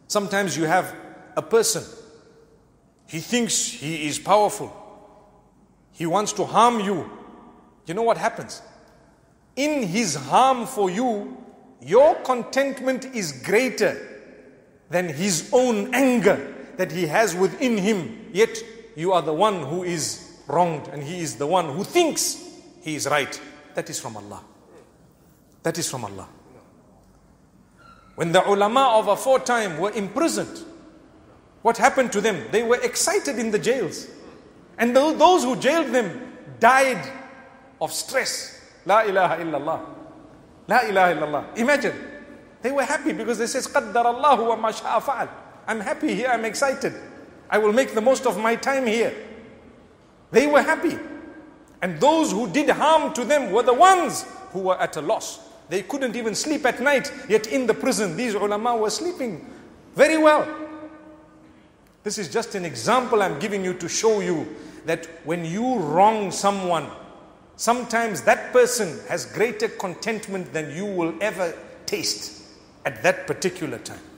Sometimes you have a person, he thinks he is powerful. He wants to harm you. You know what happens? In his harm for you, your contentment is greater than his own anger that he has within him. Yet you are the one who is wronged and he is the one who thinks he is right. That is from Allah. That is from Allah. When the ulama of aforetime were imprisoned, what happened to them? They were excited in the jails. And those who jailed them died of stress. La ilaha illallah. La ilaha illallah. Imagine. They were happy because they says, قَدَّرَ اللَّهُ وَمَا شَاءَ فَعَلْ. I'm happy here, I'm excited. I will make the most of my time here. They were happy. And those who did harm to them were the ones who were at a loss. They couldn't even sleep at night, yet in the prison, these ulama were sleeping very well. This is just an example I'm giving you to show you that when you wrong someone, sometimes that person has greater contentment than you will ever taste at that particular time.